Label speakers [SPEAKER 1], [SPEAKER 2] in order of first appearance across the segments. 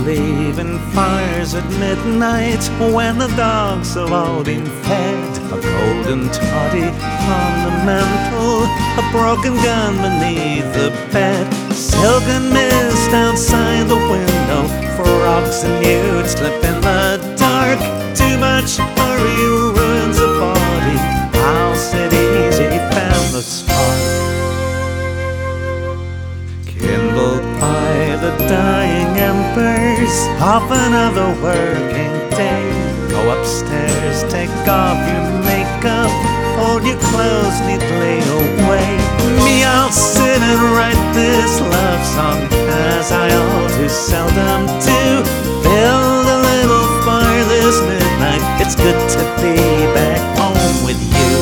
[SPEAKER 1] leaving fires at midnight when the dogs have all been fed. A golden toddy on the mantle, a broken gun beneath the bed, silken mist outside the window, frogs and you'd slip in the dark. Too much hurry ruins a body. I'll sit easy, found the spark, kindled by the dying embers of another working day. Go upstairs, take off your makeup, fold your clothes neatly away. Me, I'll sit and write this love song, as I all too seldom do. Build a little fire this midnight. It's good to be back home with you.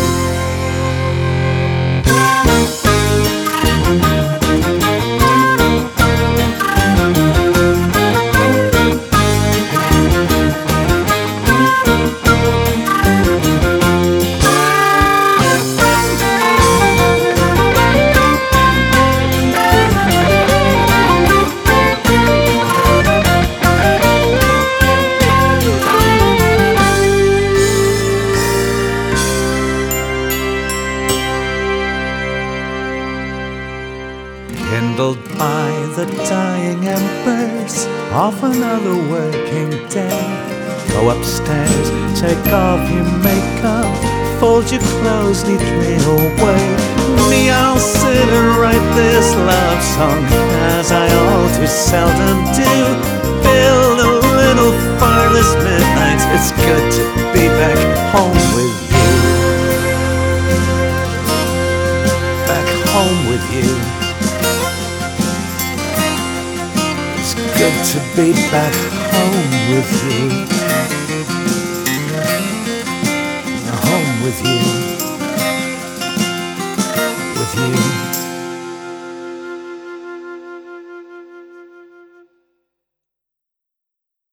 [SPEAKER 1] Kindled by the dying embers of another working day. Go upstairs, take off your makeup, fold your clothes neatly away. Me, I'll sit and write this love song, as I all too seldom do. Build a little fire this midnight. It's good to be back home with you. Back home with you. Good to be back home with you. Home with you. With you.